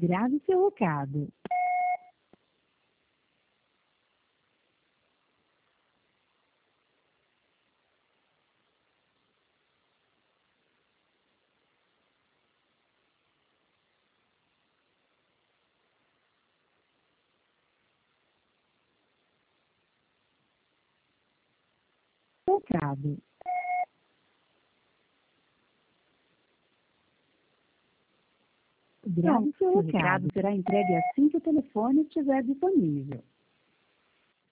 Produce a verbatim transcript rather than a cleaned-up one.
Grave seu recado. Recado. Grave seu recado. Será entregue assim que o telefone estiver disponível.